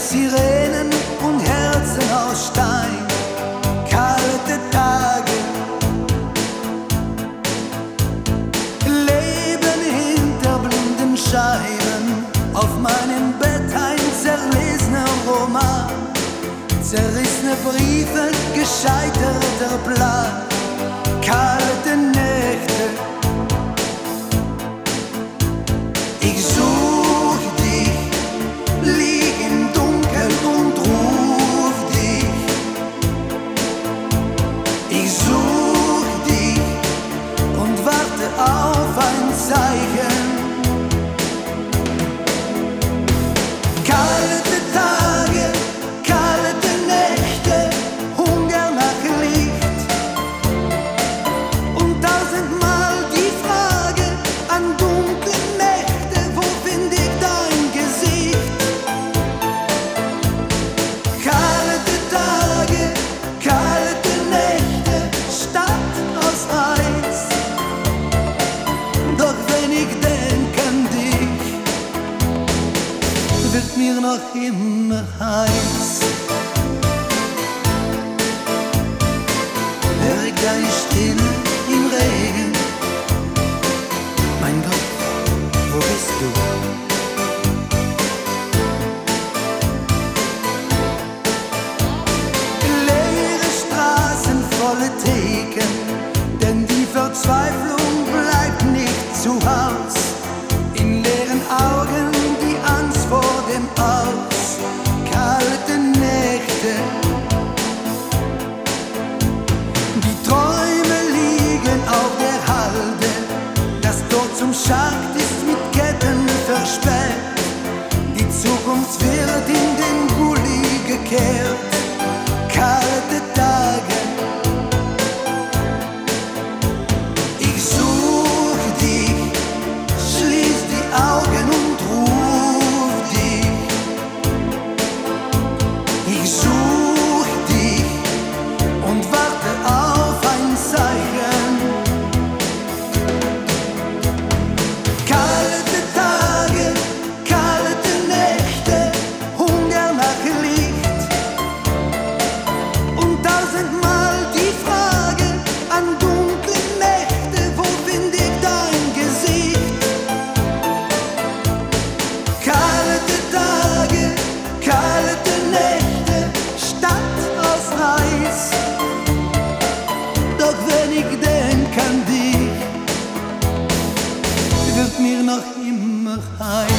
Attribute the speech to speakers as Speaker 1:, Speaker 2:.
Speaker 1: Sirenen und Herzen aus Stein, kalte Tage, Leben hinter blinden Scheiben, auf meinem Bett ein zerlesener Roman, zerrissene Briefe, gescheiterter Plan, kalte Nächte. Ich such dich, lieg im Dunkel und ruf dich. Ich such dich und warte auf ein Zeichen. Kalte Tage, kalte Nächte, Hunger nach Licht. Und tausendmal die Frage an dunklen Nächte, wo find ich dein Gesicht? Kalte Tage, kalte Nächte, Stadt aus Eis. Doch wenn ich denk an dich, wird mir noch immer heiß. Hör ich deine Stimme im Regen? Mein Gott, wo bist du? Leere Straßen, volle Theken, denn die Verzweiflung bleibt nicht zu Haus. In leeren Augen die Angst vor dem Aus, kalte Nächte. Die Träume liegen auf der Halde, das Tor zum Schacht ist mit Ketten versperrt. Die Zukunft wird in den Gully gekehrt. Kalte Tage, ich such dich, schließ die Augen und ruf dich. Ich such dich und warte auf ein Zeichen. Kalte Tage, kalte Nächte, Hunger nach Licht. Und tausendmal die Frage an dunkle Nächte, wo find ich dein Gesicht? Kalte Tage, kalte Nächte, Stadt aus Eis. Doch wenn ich denk an dich, wird mir noch immer heiß.